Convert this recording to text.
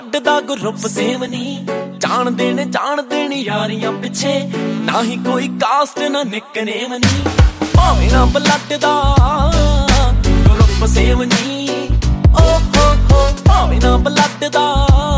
ਦਾ group same ਨੀ ਜਾਣ ਦੇਣ ਯਾਰੀਆਂ ਪਿੱਛੇ ਨਾ ਹੀ ਕੋਈ ਕਾਸਟ ਨਾ ਨਿਕਨੇਮ ਨੀ ਭਾਵੇਂ ਨਾ ਬਲੱਡ ਦਾ ਗਰੁੱਪ ਸੇਮ ਨੀ ਓ ਹੋ ਹੋ ਭਾਵੇਂ ਨਾ ਬਲੱਡ ਦਾ